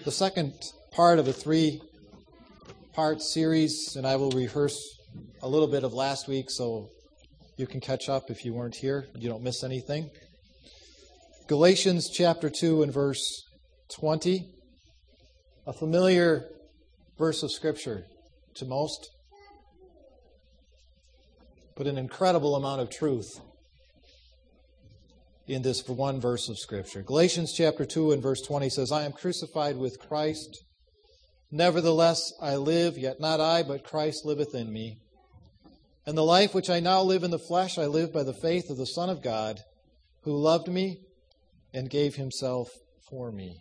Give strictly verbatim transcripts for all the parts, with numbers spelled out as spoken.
the second part of a three-part series, and I will rehearse a little bit of last week so you can catch up if you weren't here. You don't miss anything. Galatians chapter two and verse twenty, a familiar verse of Scripture to most, but an incredible amount of truth in this one verse of Scripture. Galatians chapter two and verse twenty says, I am crucified with Christ. Nevertheless I live, yet not I, but Christ liveth in me. And the life which I now live in the flesh, I live by the faith of the Son of God, who loved me and gave himself for me.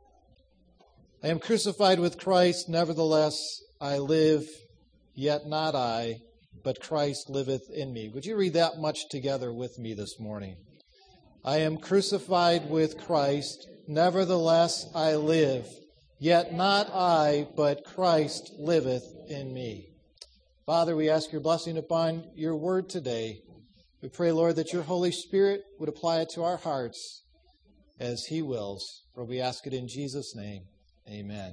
I am crucified with Christ. Nevertheless I live, yet not I, but Christ liveth in me. Would you read that much together with me this morning? I am crucified with Christ, nevertheless I live, yet not I, but Christ liveth in me. Father, we ask your blessing upon your word today. We pray, Lord, that your Holy Spirit would apply it to our hearts as he wills. For we ask it in Jesus' name. Amen.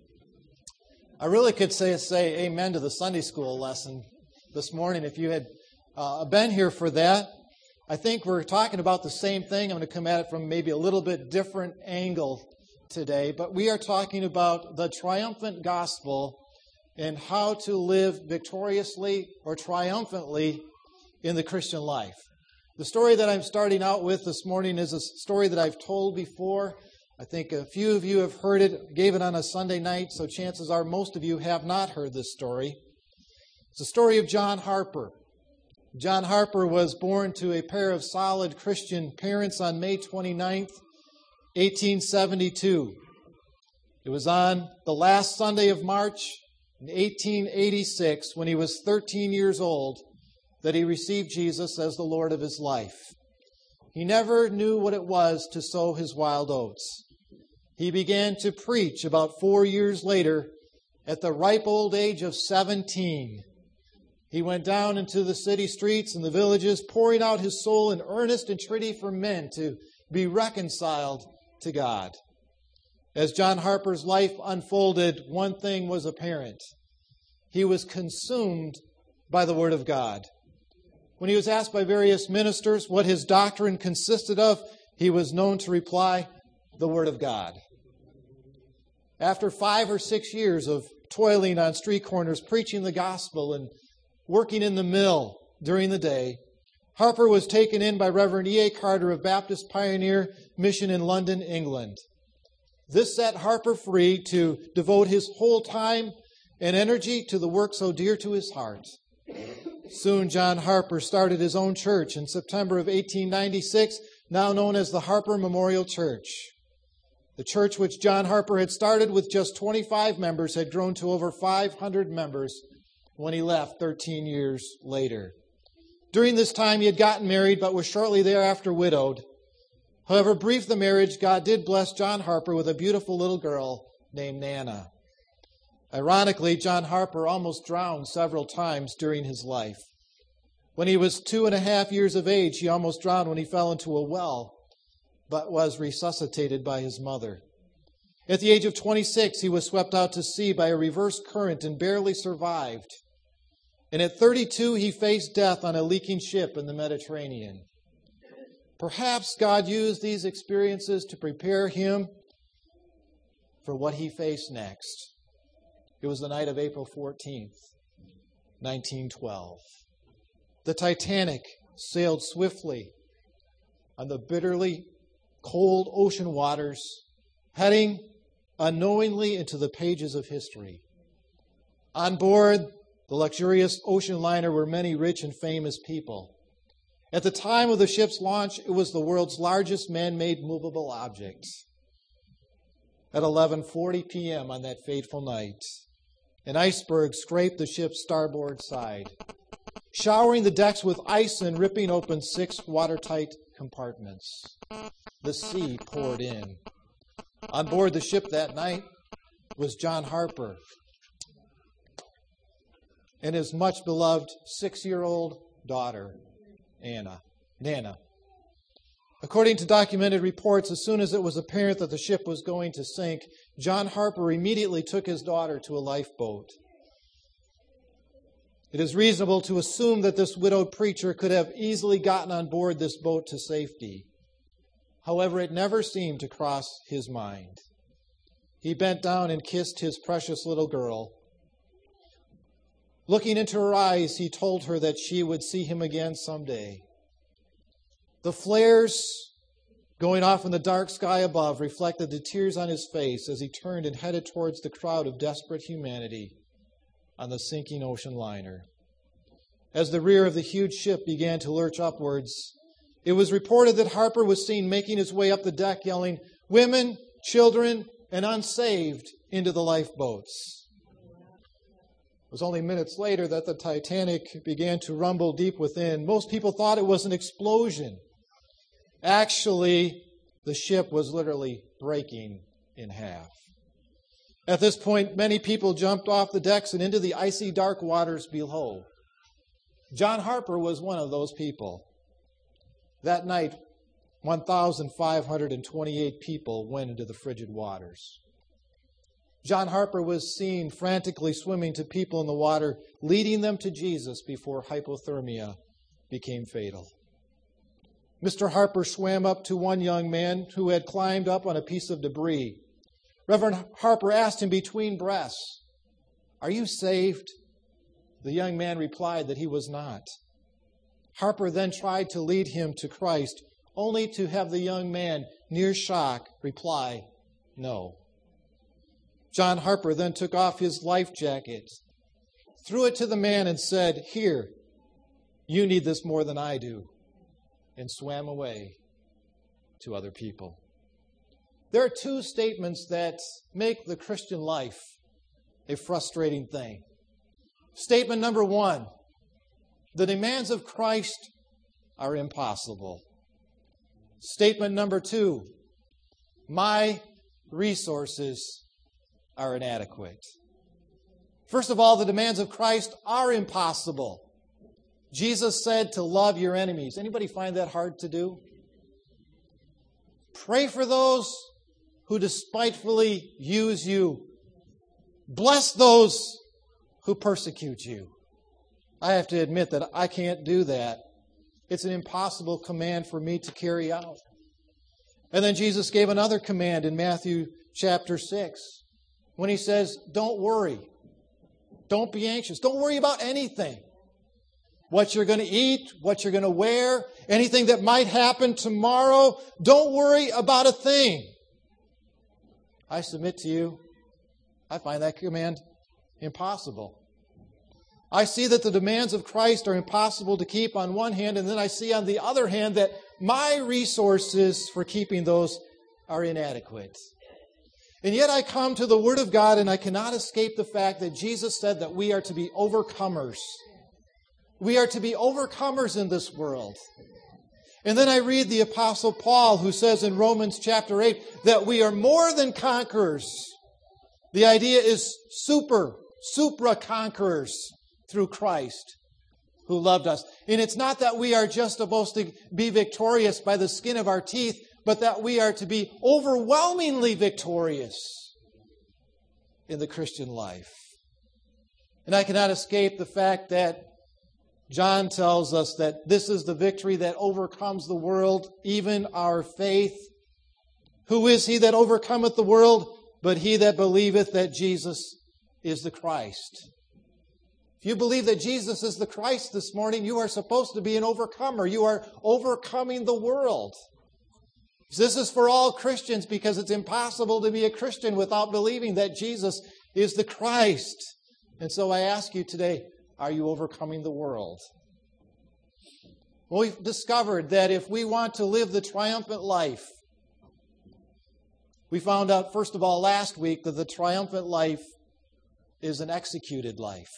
I really could say, say amen to the Sunday school lesson this morning if you had uh, been here for that. I think we're talking about the same thing. I'm going to come at it from maybe a little bit different angle today, but we are talking about the triumphant gospel and how to live victoriously or triumphantly in the Christian life. The story that I'm starting out with this morning is a story that I've told before. I think a few of you have heard it, gave it on a Sunday night, so chances are most of you have not heard this story. It's the story of John Harper. John Harper was born to a pair of solid Christian parents on May twenty-ninth, eighteen seventy-two. It was on the last Sunday of March in eighteen eighty-six, when he was thirteen years old, that he received Jesus as the Lord of his life. He never knew what it was to sow his wild oats. He began to preach about four years later at the ripe old age of seventeen. He went down into the city streets and the villages, pouring out his soul in earnest entreaty for men to be reconciled to God. As John Harper's life unfolded, one thing was apparent. He was consumed by the Word of God. When he was asked by various ministers what his doctrine consisted of, he was known to reply, the Word of God. After five or six years of toiling on street corners, preaching the gospel and working in the mill during the day, Harper was taken in by Reverend E A Carter of Baptist Pioneer Mission in London, England. This set Harper free to devote his whole time and energy to the work so dear to his heart. Soon John Harper started his own church in September of eighteen ninety-six, now known as the Harper Memorial Church. The church which John Harper had started with just twenty-five members had grown to over five hundred members when he left thirteen years later. During this time, he had gotten married, but was shortly thereafter widowed. However brief the marriage, God did bless John Harper with a beautiful little girl named Nana. Ironically, John Harper almost drowned several times during his life. When he was two and a half years of age, he almost drowned when he fell into a well, but was resuscitated by his mother. At the age of twenty-six, he was swept out to sea by a reverse current and barely survived. And at thirty-two, he faced death on a leaking ship in the Mediterranean. Perhaps God used these experiences to prepare him for what he faced next. It was the night of April fourteenth, nineteen twelve. The Titanic sailed swiftly on the bitterly cold ocean waters, heading unknowingly into the pages of history. On board the luxurious ocean liner were many rich and famous people. At the time of the ship's launch, it was the world's largest man-made movable object. At eleven forty p.m. on that fateful night, an iceberg scraped the ship's starboard side, showering the decks with ice and ripping open six watertight compartments. The sea poured in. On board the ship that night was John Harper and his much-beloved six-year-old daughter, Anna, Nana. According to documented reports, as soon as it was apparent that the ship was going to sink, John Harper immediately took his daughter to a lifeboat. It is reasonable to assume that this widowed preacher could have easily gotten on board this boat to safety. However, it never seemed to cross his mind. He bent down and kissed his precious little girl. Looking into her eyes, he told her that she would see him again someday. The flares going off in the dark sky above reflected the tears on his face as he turned and headed towards the crowd of desperate humanity on the sinking ocean liner. As the rear of the huge ship began to lurch upwards, it was reported that Harper was seen making his way up the deck, yelling, "Women, children, and unsaved into the lifeboats." It was only minutes later that the Titanic began to rumble deep within. Most people thought it was an explosion. Actually, the ship was literally breaking in half. At this point, many people jumped off the decks and into the icy dark waters below. John Harper was one of those people. That night, one thousand five hundred twenty-eight people went into the frigid waters. John Harper was seen frantically swimming to people in the water, leading them to Jesus before hypothermia became fatal. Mister Harper swam up to one young man who had climbed up on a piece of debris. Reverend Harper asked him between breaths, "Are you saved?" The young man replied that he was not. Harper then tried to lead him to Christ, only to have the young man, near shock, reply, "No." John Harper then took off his life jacket, threw it to the man and said, "Here, you need this more than I do," and swam away to other people. There are two statements that make the Christian life a frustrating thing. Statement number one, the demands of Christ are impossible. Statement number two, my resources are inadequate. First of all, the demands of Christ are impossible. Jesus said to love your enemies. Anybody find that hard to do? Pray for those who despitefully use you. Bless those who persecute you. I have to admit that I can't do that. It's an impossible command for me to carry out. And then Jesus gave another command in Matthew chapter six when he says, don't worry. Don't be anxious. Don't worry about anything. What you're going to eat, what you're going to wear, anything that might happen tomorrow. Don't worry about a thing. I submit to you, I find that command impossible. I see that the demands of Christ are impossible to keep on one hand, and then I see on the other hand that my resources for keeping those are inadequate. And yet I come to the Word of God and I cannot escape the fact that Jesus said that we are to be overcomers. We are to be overcomers in this world. And then I read the Apostle Paul, who says in Romans chapter eight that we are more than conquerors. The idea is super, supra-conquerors through Christ who loved us. And it's not that we are just supposed to be victorious by the skin of our teeth, but that we are to be overwhelmingly victorious in the Christian life. And I cannot escape the fact that John tells us that this is the victory that overcomes the world, even our faith. Who is he that overcometh the world, but he that believeth that Jesus is the Christ? If you believe that Jesus is the Christ this morning, you are supposed to be an overcomer. You are overcoming the world. This is for all Christians because it's impossible to be a Christian without believing that Jesus is the Christ. And so I ask you today, are you overcoming the world? Well, we've discovered that if we want to live the triumphant life, we found out, first of all, last week that the triumphant life is an executed life.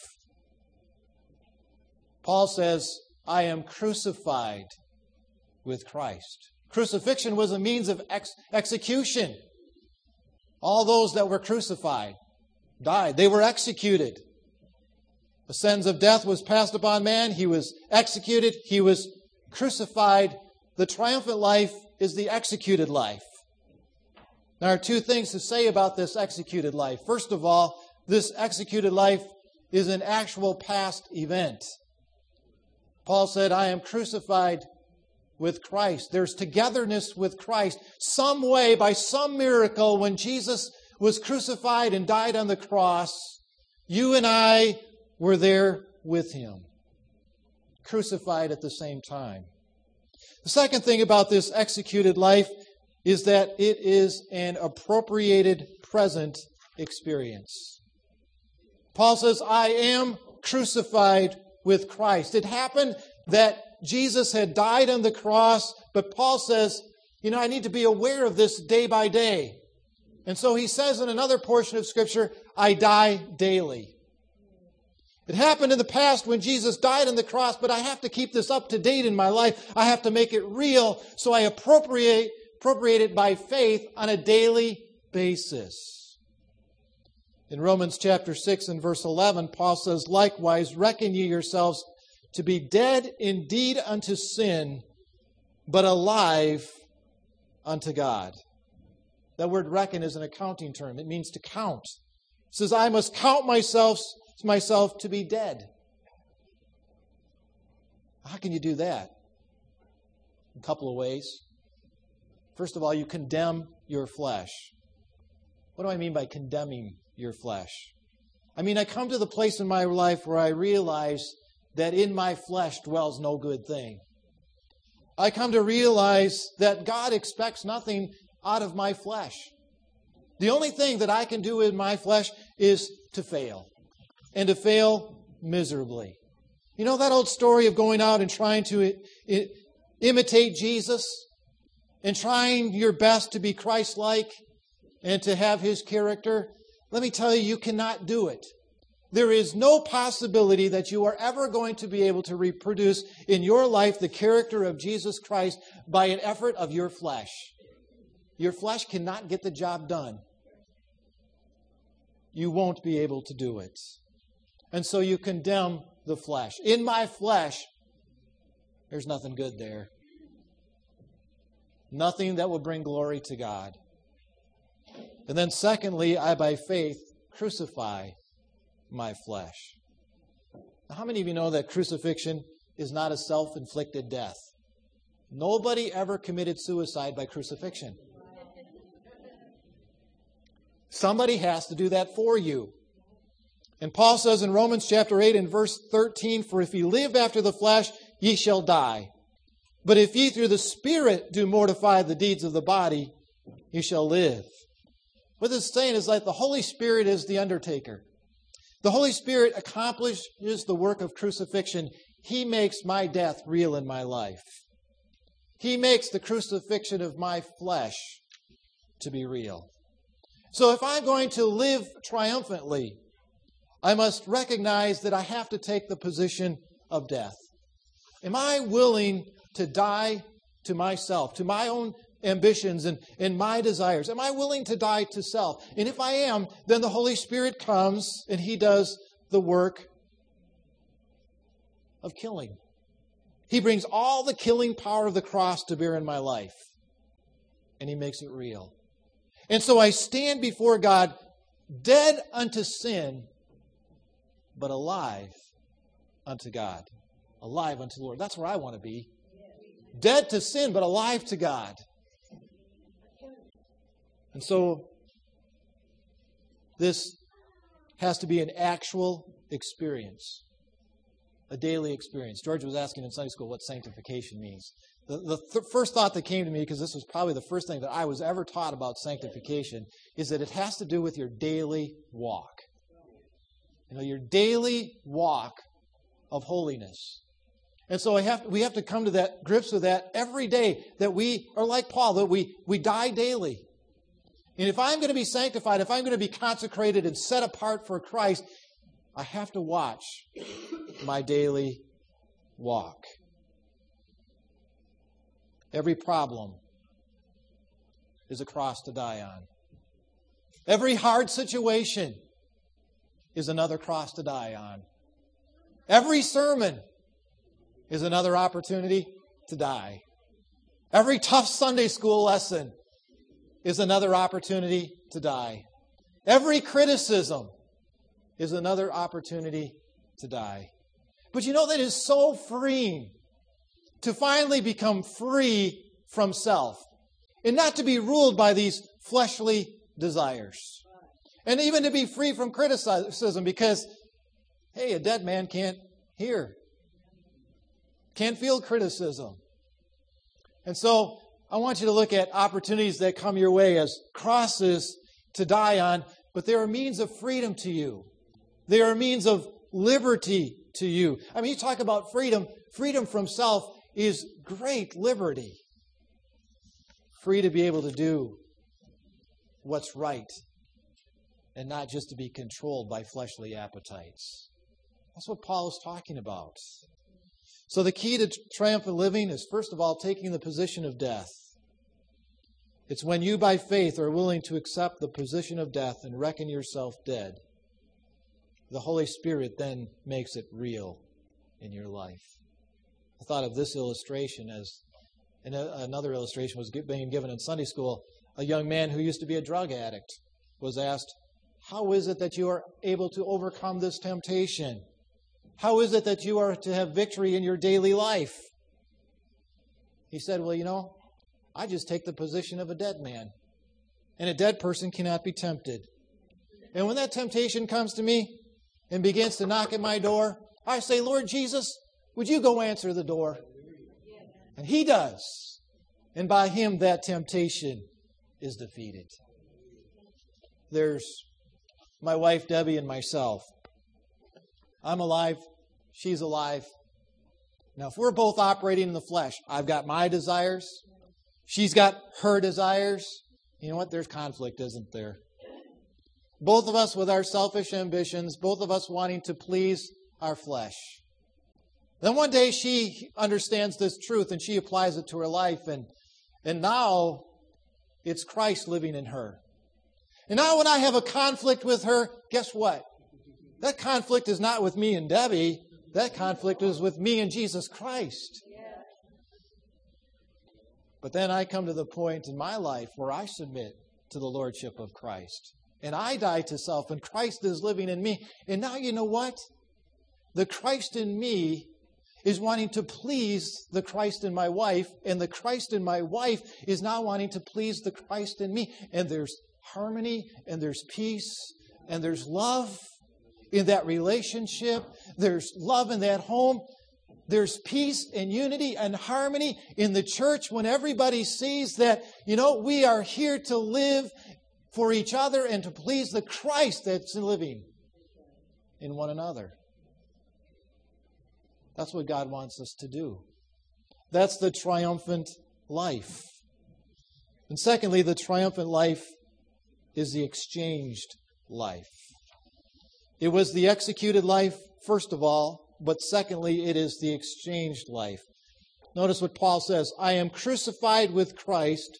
Paul says, I am crucified with Christ. Crucifixion was a means of ex- execution. All those that were crucified died. They were executed. The sentence of death was passed upon man. He was executed. He was crucified. The triumphant life is the executed life. There are two things to say about this executed life. First of all, this executed life is an actual past event. Paul said, I am crucified with Christ. There's togetherness with Christ. Some way, by some miracle, when Jesus was crucified and died on the cross, you and I were there with Him, crucified at the same time. The second thing about this executed life is that it is an appropriated present experience. Paul says, I am crucified with Christ. It happened that Jesus had died on the cross, but Paul says, you know, I need to be aware of this day by day. And so he says in another portion of Scripture, I die daily. It happened in the past when Jesus died on the cross, but I have to keep this up to date in my life. I have to make it real, so I appropriate, appropriate it by faith on a daily basis. In Romans chapter six and verse eleven, Paul says, likewise, reckon ye yourselves to be dead indeed unto sin, but alive unto God. That word reckon is an accounting term. It means to count. It says, I must count myself, myself to be dead. How can you do that? A couple of ways. First of all, you condemn your flesh. What do I mean by condemning your flesh? I mean, I come to the place in my life where I realize that in my flesh dwells no good thing. I come to realize that God expects nothing out of my flesh. The only thing that I can do in my flesh is to fail, and to fail miserably. You know that old story of going out and trying to I- I- imitate Jesus, and trying your best to be Christ-like and to have His character? Let me tell you, you cannot do it. There is no possibility that you are ever going to be able to reproduce in your life the character of Jesus Christ by an effort of your flesh. Your flesh cannot get the job done. You won't be able to do it. And so you condemn the flesh. In my flesh, there's nothing good there. Nothing that will bring glory to God. And then secondly, I by faith crucify my flesh. Now, how many of you know that crucifixion is not a self-inflicted death? Nobody ever committed suicide by crucifixion. Somebody has to do that for you. And Paul says in Romans chapter eight and verse thirteen, for if ye live after the flesh, ye shall die. But if ye through the Spirit do mortify the deeds of the body, ye shall live. What this is saying is that the Holy Spirit is the undertaker. The Holy Spirit accomplishes the work of crucifixion. He makes my death real in my life. He makes the crucifixion of my flesh to be real. So if I'm going to live triumphantly, I must recognize that I have to take the position of death. Am I willing to die to myself, to my own ambitions and, and my desires? Am I willing to die to self? And if I am, then the Holy Spirit comes and He does the work of killing. He brings all the killing power of the cross to bear in my life. And He makes it real. And so I stand before God dead unto sin, but alive unto God. Alive unto the Lord. That's where I want to be. Dead to sin, but alive to God. And so this has to be an actual experience, a daily experience. George was asking in Sunday school what sanctification means. The, the th- first thought that came to me, because this was probably the first thing that I was ever taught about sanctification, is that it has to do with your daily walk. You know, your daily walk of holiness. And so I have, we have to come to that grips with that every day, that we are like Paul, that we, we die daily. And if I'm going to be sanctified, if I'm going to be consecrated and set apart for Christ, I have to watch my daily walk. Every problem is a cross to die on. Every hard situation is another cross to die on. Every sermon is another opportunity to die. Every tough Sunday school lesson is another opportunity to die. Every criticism is another opportunity to die. But you know, that is so freeing to finally become free from self and not to be ruled by these fleshly desires. And even to be free from criticism because, hey, a dead man can't hear, can't feel criticism. And so I want you to look at opportunities that come your way as crosses to die on, but they are means of freedom to you. They are means of liberty to you. I mean, you talk about freedom. Freedom from self is great liberty. Free to be able to do what's right and not just to be controlled by fleshly appetites. That's what Paul is talking about. So the key to triumphant living is, first of all, taking the position of death. It's when you, by faith, are willing to accept the position of death and reckon yourself dead. The Holy Spirit then makes it real in your life. I thought of this illustration as and another illustration was being given in Sunday school. A young man who used to be a drug addict was asked, how is it that you are able to overcome this temptation? How is it that you are to have victory in your daily life? He said, well, you know, I just take the position of a dead man. And a dead person cannot be tempted. And when that temptation comes to me and begins to knock at my door, I say, Lord Jesus, would you go answer the door? And He does. And by Him, that temptation is defeated. There's my wife, Debbie, and myself. I'm alive. She's alive. Now, if we're both operating in the flesh, I've got my desires. She's got her desires. You know what? There's conflict, isn't there? Both of us with our selfish ambitions, both of us wanting to please our flesh. Then one day she understands this truth and she applies it to her life, and, and now it's Christ living in her. And now when I have a conflict with her, guess what? That conflict is not with me and Debbie. That conflict is with me and Jesus Christ. But then I come to the point in my life where I submit to the Lordship of Christ. And I die to self, and Christ is living in me. And now you know what? The Christ in me is wanting to please the Christ in my wife, and the Christ in my wife is now wanting to please the Christ in me. And there's harmony, and there's peace, and there's love in that relationship. There's love in that home. There's peace and unity and harmony in the church when everybody sees that, you know, we are here to live for each other and to please the Christ that's living in one another. That's what God wants us to do. That's the triumphant life. And secondly, the triumphant life is the exchanged life. It was the executed life, first of all, but secondly, it is the exchanged life. Notice what Paul says, I am crucified with Christ.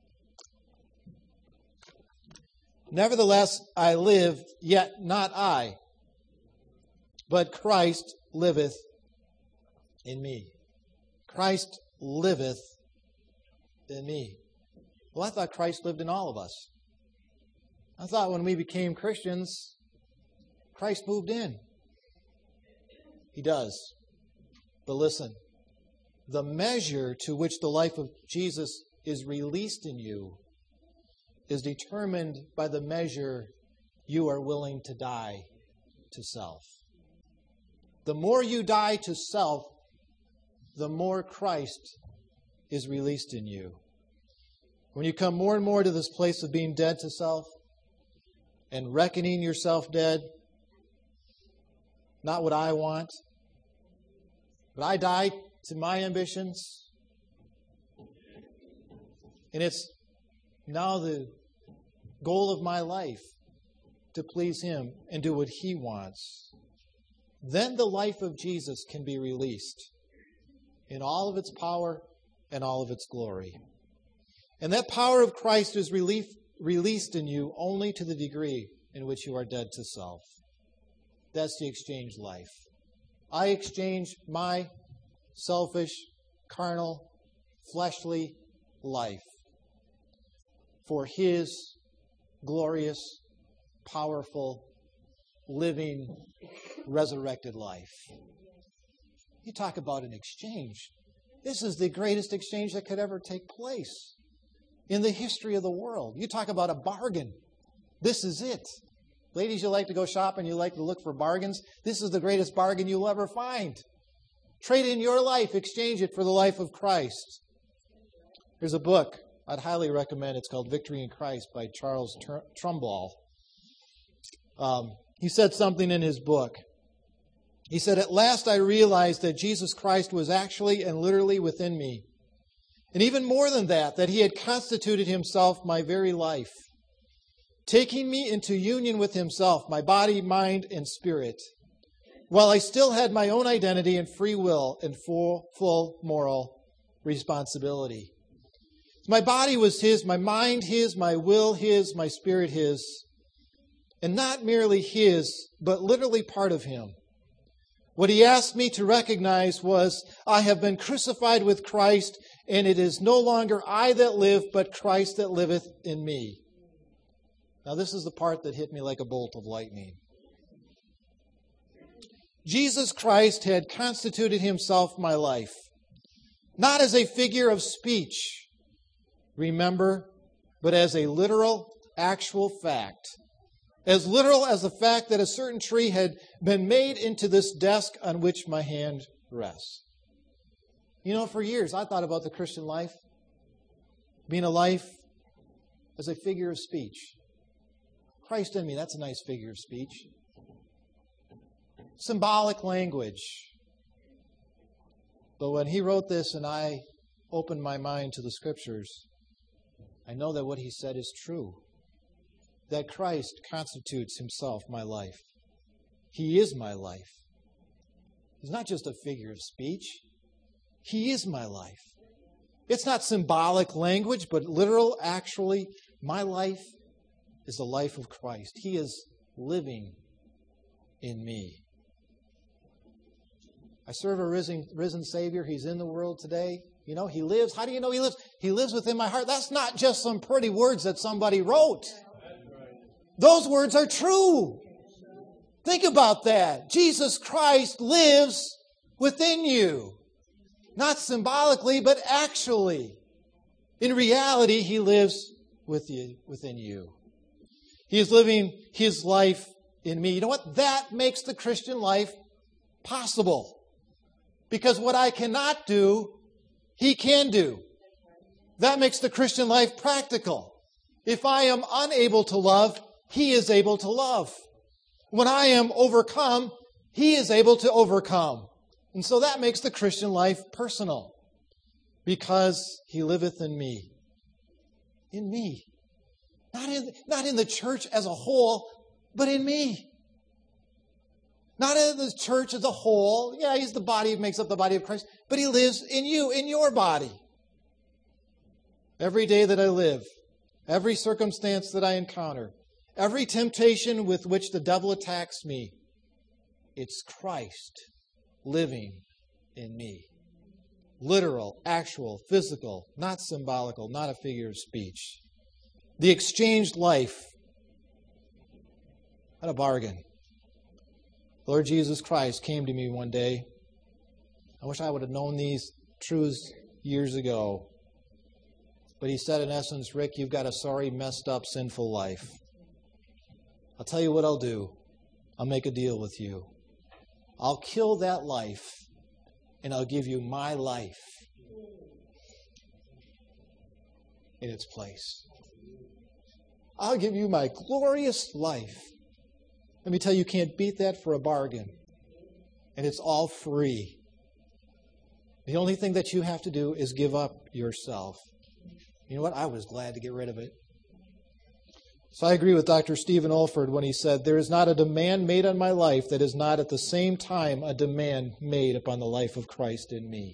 Nevertheless, I live, yet not I, but Christ liveth in me. Christ liveth in me. Well, I thought Christ lived in all of us. I thought when we became Christians, Christ moved in. He does. But listen, the measure to which the life of Jesus is released in you is determined by the measure you are willing to die to self. The more you die to self, the more Christ is released in you. When you come more and more to this place of being dead to self and reckoning yourself dead, not what I want, but I die to my ambitions, and it's now the goal of my life to please Him and do what He wants. Then the life of Jesus can be released in all of its power and all of its glory. And that power of Christ is relief, released in you only to the degree in which you are dead to self. That's the exchange life. I exchange my selfish, carnal, fleshly life for His glorious, powerful, living, resurrected life. You talk about an exchange. This is the greatest exchange that could ever take place in the history of the world. You talk about a bargain. This is it. Ladies, you like to go shopping, you like to look for bargains. This is the greatest bargain you'll ever find. Trade in your life, exchange it for the life of Christ. There's a book I'd highly recommend. It's called Victory in Christ by Charles Trumbull. Um, he said something in his book. He said, "At last I realized that Jesus Christ was actually and literally within me. And even more than that, that He had constituted Himself my very life, taking me into union with Himself, my body, mind, and spirit, while I still had my own identity and free will and full, full moral responsibility. My body was His, my mind His, my will His, my spirit His, and not merely His, but literally part of Him. What He asked me to recognize was, I have been crucified with Christ, and it is no longer I that live, but Christ that liveth in me." Now this is the part that hit me like a bolt of lightning. Jesus Christ had constituted Himself my life, not as a figure of speech, remember, but as a literal, actual fact. As literal as the fact that a certain tree had been made into this desk on which my hand rests. You know, for years I thought about the Christian life being a life as a figure of speech. Christ in me, that's a nice figure of speech. Symbolic language. But when he wrote this and I opened my mind to the Scriptures, I know that what he said is true. That Christ constitutes Himself my life. He is my life. He's not just a figure of speech. He is my life. It's not symbolic language, but literal, actually, my life is the life of Christ. He is living in me. I serve a risen, risen Savior. He's in the world today. You know, He lives. How do you know He lives? He lives within my heart. That's not just some pretty words that somebody wrote. Those words are true. Think about that. Jesus Christ lives within you. Not symbolically, but actually. In reality, He lives with you, within you. He is living His life in me. You know what? That makes the Christian life possible. Because what I cannot do, He can do. That makes the Christian life practical. If I am unable to love, He is able to love. When I am overcome, He is able to overcome. And so that makes the Christian life personal. Because He liveth in me. In me. Not in, not in the church as a whole, but in me. Not in the church as a whole. Yeah, He's the body, makes up the body of Christ. But He lives in you, in your body. Every day that I live, every circumstance that I encounter, every temptation with which the devil attacks me, it's Christ living in me. Literal, actual, physical, not symbolical, not a figure of speech. The exchanged life. What a bargain. Lord Jesus Christ came to me one day. I wish I would have known these truths years ago. But He said, in essence, Rick, you've got a sorry, messed up, sinful life. I'll tell you what I'll do. I'll make a deal with you. I'll kill that life, and I'll give you my life in its place. I'll give you my glorious life. Let me tell you, you can't beat that for a bargain. And it's all free. The only thing that you have to do is give up yourself. You know what? I was glad to get rid of it. So I agree with Doctor Stephen Olford when he said, there is not a demand made on my life that is not at the same time a demand made upon the life of Christ in me.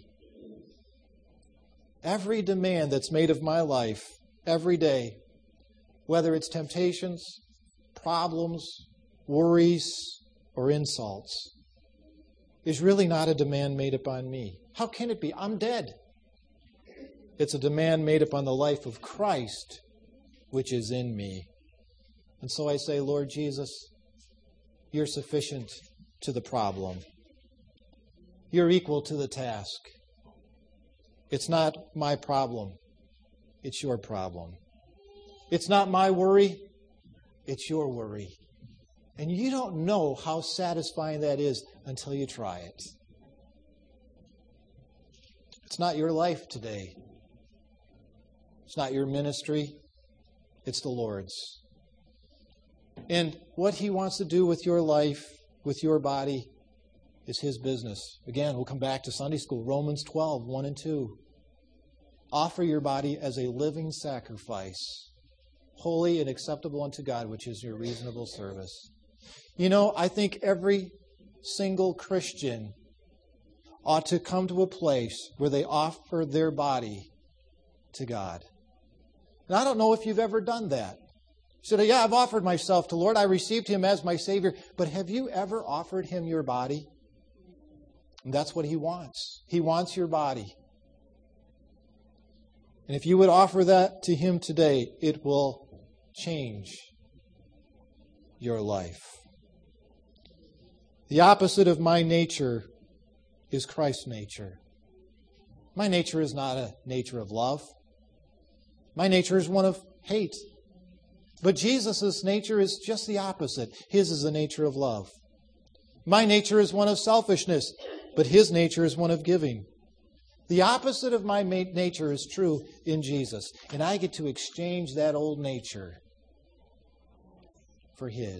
Every demand that's made of my life, every day, whether it's temptations, problems, worries, or insults, is really not a demand made upon me. How can it be? I'm dead. It's a demand made upon the life of Christ, which is in me. And so I say, Lord Jesus, you're sufficient to the problem. You're equal to the task. It's not my problem. It's your problem. It's not my worry. It's your worry. And you don't know how satisfying that is until you try it. It's not your life today. It's not your ministry. It's the Lord's. And what He wants to do with your life, with your body, is His business. Again, we'll come back to Sunday school. Romans twelve, one and two. Offer your body as a living sacrifice, holy and acceptable unto God, which is your reasonable service. You know, I think every single Christian ought to come to a place where they offer their body to God. And I don't know if you've ever done that. You said, yeah, I've offered myself to the Lord. I received Him as my Savior. But have you ever offered Him your body? And that's what He wants. He wants your body. And if you would offer that to Him today, it will change your life. The opposite of my nature is Christ's nature. My nature is not a nature of love. My nature is one of hate. But Jesus' nature is just the opposite. His is a nature of love. My nature is one of selfishness, but His nature is one of giving. The opposite of my nature is true in Jesus. And I get to exchange that old nature for His.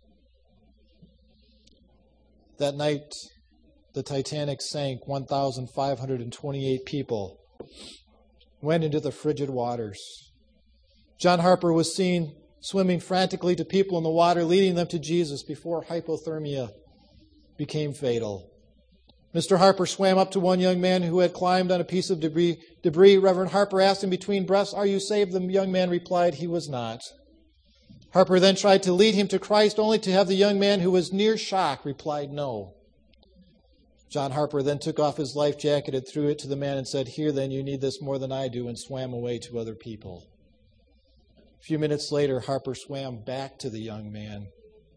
That night, the Titanic sank. one thousand five hundred twenty-eight people went into the frigid waters. John Harper was seen swimming frantically to people in the water, leading them to Jesus before hypothermia became fatal. Mister Harper swam up to one young man who had climbed on a piece of debris. debris. Reverend Harper asked him between breaths, "Are you saved?" The young man replied he was not. Harper then tried to lead him to Christ, only to have the young man, who was near shock, replied no. John Harper then took off his life jacket and threw it to the man and said, "Here then, you need this more than I do," and swam away to other people. A few minutes later, Harper swam back to the young man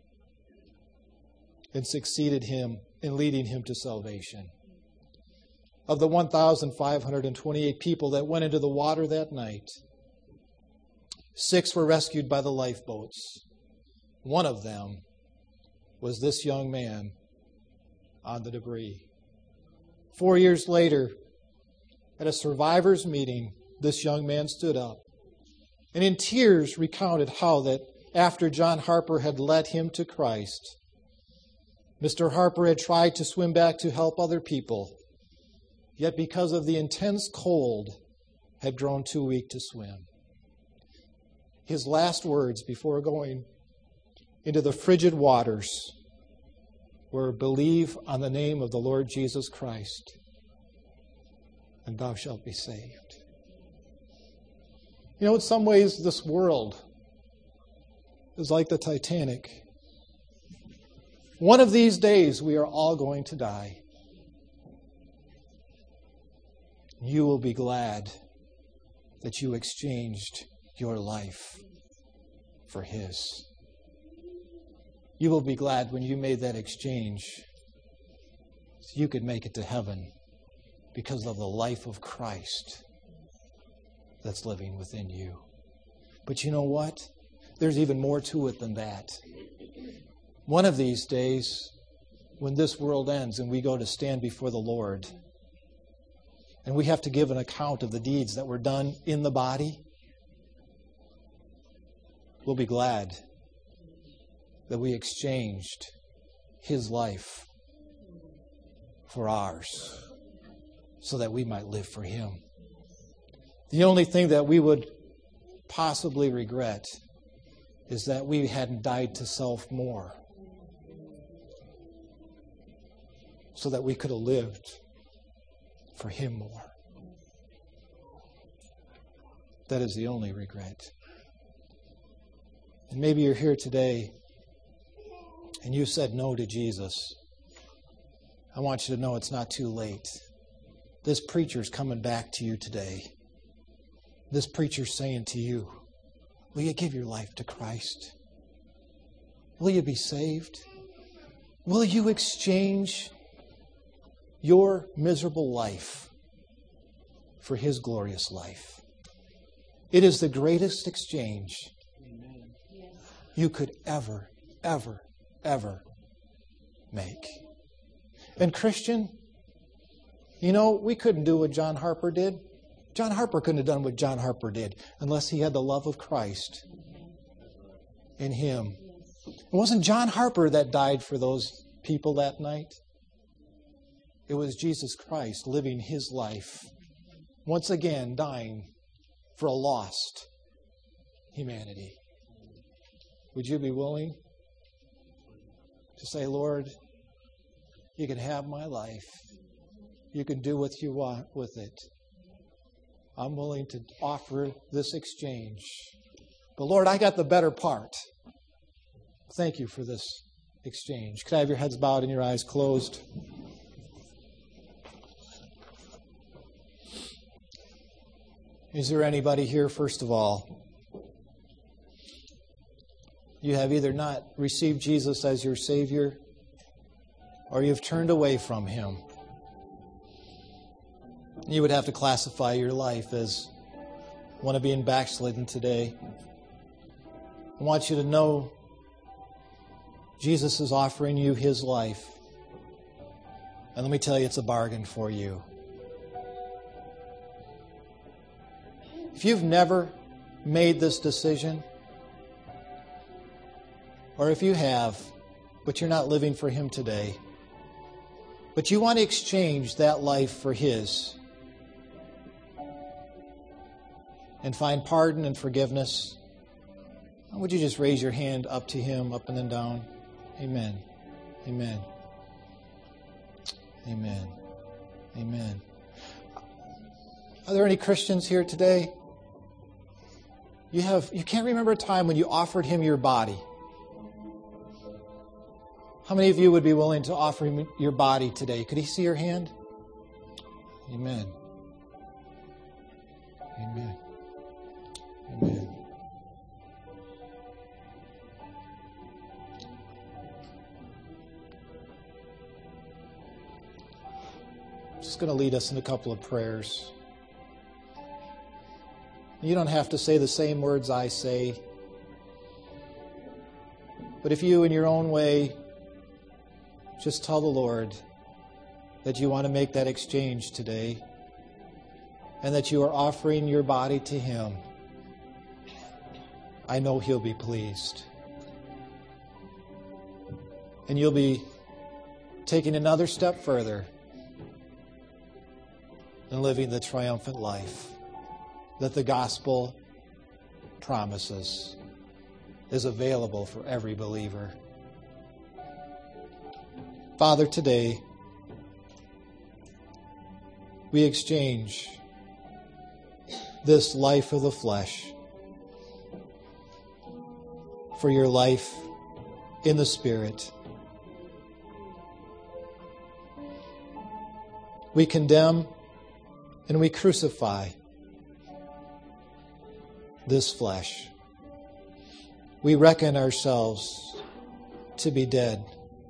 and succeeded him in leading him to salvation. Of the one thousand five hundred twenty-eight people that went into the water that night, six were rescued by the lifeboats. One of them was this young man on the debris. Four years later, at a survivors' meeting, this young man stood up and in tears recounted how that after John Harper had led him to Christ, Mister Harper had tried to swim back to help other people, yet because of the intense cold, had grown too weak to swim. His last words before going into the frigid waters were, "Believe on the name of the Lord Jesus Christ, and thou shalt be saved." You know, in some ways, this world is like the Titanic. One of these days, we are all going to die. You will be glad that you exchanged your life for His. You will be glad when you made that exchange so you could make it to heaven because of the life of Christ that's living within you. But you know what? There's even more to it than that. One of these days, when this world ends and we go to stand before the Lord, and we have to give an account of the deeds that were done in the body, we'll be glad that we exchanged His life for ours so that we might live for Him. The only thing that we would possibly regret is that we hadn't died to self more so that we could have lived for Him more. That is the only regret. And maybe you're here today and you said no to Jesus. I want you to know it's not too late. This preacher's coming back to you today. this preacher's saying to you, will you give your life to Christ? Will you be saved? Will you exchange your miserable life for His glorious life? It is the greatest exchange you could ever, ever, ever make. And Christian, you know, we couldn't do what John Harper did. John Harper couldn't have done what John Harper did unless he had the love of Christ in him. It wasn't John Harper that died for those people that night. It was Jesus Christ living His life, once again dying for a lost humanity. Would you be willing to say, Lord, you can have my life. You can do what you want with it. I'm willing to offer this exchange. But Lord, I got the better part. Thank you for this exchange. Could I have your heads bowed and your eyes closed? Is there anybody here, first of all, you have either not received Jesus as your Savior or you've turned away from Him? You would have to classify your life as one of being backslidden today. I want you to know Jesus is offering you His life. And let me tell you, it's a bargain for you. If you've never made this decision, or if you have, but you're not living for Him today, but you want to exchange that life for His and find pardon and forgiveness, would you just raise your hand up to Him, up and then down? Amen. Amen. Amen. Amen. Are there any Christians here today? You have you can't remember a time when you offered Him your body. How many of you would be willing to offer Him your body today? Could He see your hand? Amen. Amen. Amen. I'm just going to lead us in a couple of prayers. You don't have to say the same words I say. But if you, in your own way, just tell the Lord that you want to make that exchange today and that you are offering your body to Him, I know He'll be pleased. And you'll be taking another step further and living the triumphant life that the gospel promises is available for every believer. Father, today we exchange this life of the flesh for your life in the Spirit. We condemn and we crucify this flesh. We reckon ourselves to be dead.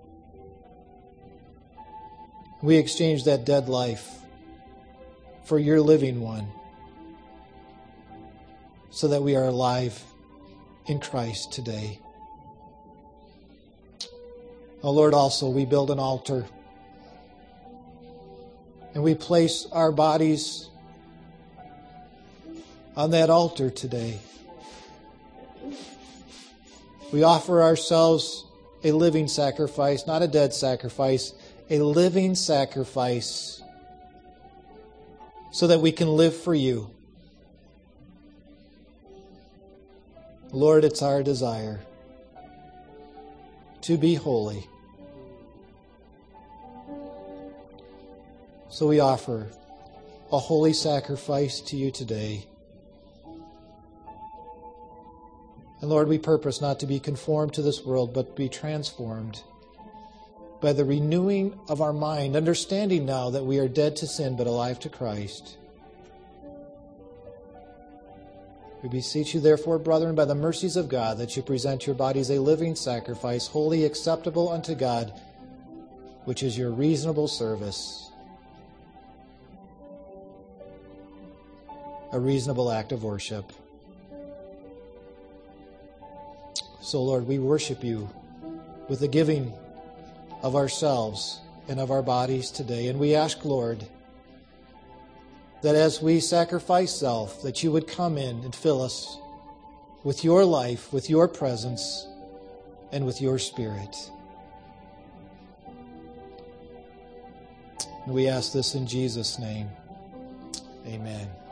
We exchange that dead life for your living one, so that we are alive in Christ today. Oh Lord, also we build an altar and we place our bodies on that altar today. We offer ourselves a living sacrifice, not a dead sacrifice, a living sacrifice, so that we can live for you. Lord, it's our desire to be holy. So we offer a holy sacrifice to you today. And Lord, we purpose not to be conformed to this world, but be transformed by the renewing of our mind, understanding now that we are dead to sin but alive to Christ. We beseech you, therefore, brethren, by the mercies of God, that you present your bodies a living sacrifice, wholly acceptable unto God, which is your reasonable service, a reasonable act of worship. So, Lord, we worship you with the giving of ourselves and of our bodies today. And we ask, Lord, that as we sacrifice self, that you would come in and fill us with your life, with your presence, and with your Spirit. And we ask this in Jesus' name. Amen.